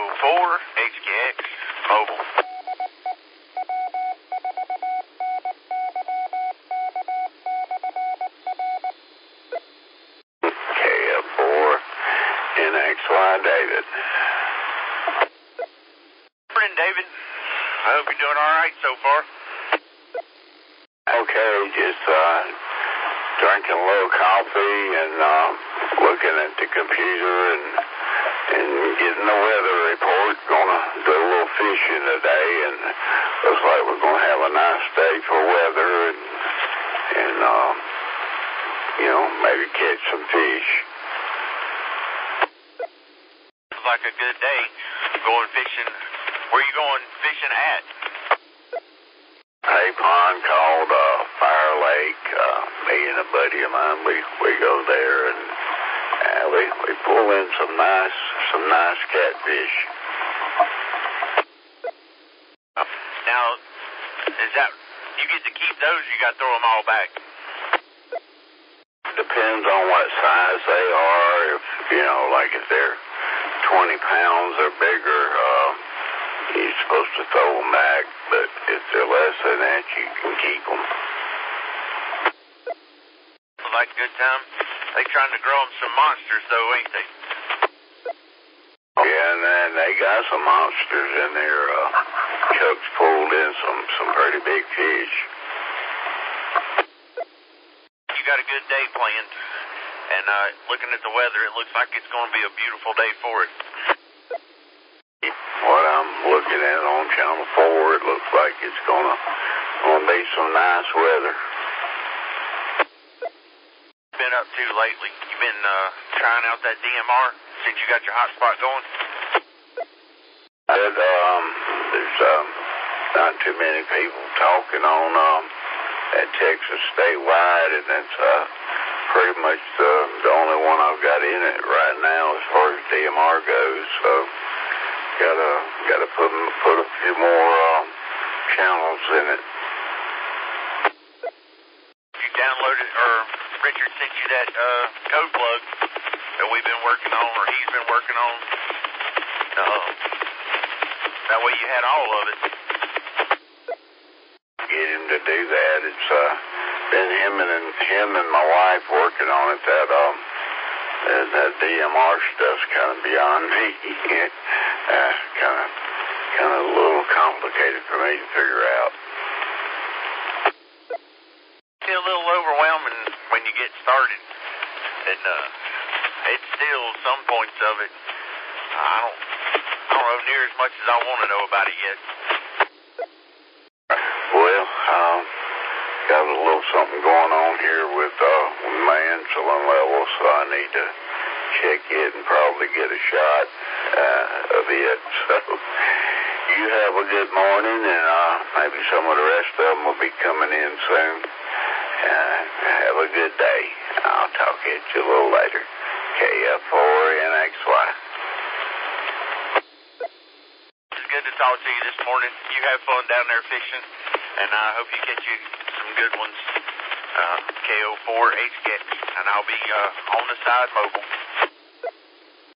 KO4 HKX Mobile. KO4 NXY David. Morning, David. I hope you're doing all right so far. Okay, just drinking a little coffee and looking at the computer and getting the weather report. Gonna do a little fishing today, and looks like we're gonna have a nice day for weather and maybe catch some fish. Looks like a good day going fishing. Where are you going fishing at? A pond called Fire Lake. Me and a buddy of mine, we go there and we pull in some nice catfish. Now, is that you get to keep those? Or you got to throw them all back? Depends on what size they are. If they're 20 pounds or bigger, you're supposed to throw them back. But if they're less than that, you can keep them. Like a good time. They trying to grow them some monsters, though, ain't they? Yeah, and then they got some monsters in there. Chuck's pulled in some pretty big fish. You got a good day planned. And looking at the weather, it looks like it's going to be a beautiful day for it. What I'm looking at on Channel 4, it looks like it's gonna be some nice weather. Been up to lately? You been trying out that DMR since you got your hotspot going? There's not too many people talking on at Texas statewide, and that's pretty much the only one I've got in it right now as far as DMR goes. So gotta put a few more channels in it. You downloaded, or Richard sent you that code plug that we've been working on, or he's been working on. That way you had all of it. Get him to do that. It's been him and my wife working on it. That DMR stuff's kind of beyond me. kind of a little complicated for me to figure out. It's a little overwhelming when you get started, and it's still some points of it. I don't know near as much as I want to know about it yet. Well, got a little something going on here with my insulin level, so I need to check it and probably get a shot of it. So you have a good morning, and maybe some of the rest of them will be coming in soon. Have a good day. I'll talk to you a little later. KF4NXY. It's good to talk to you this morning. You have fun down there fishing, and I hope you catch you some good ones. KO4 HKX, and I'll be on the side mobile.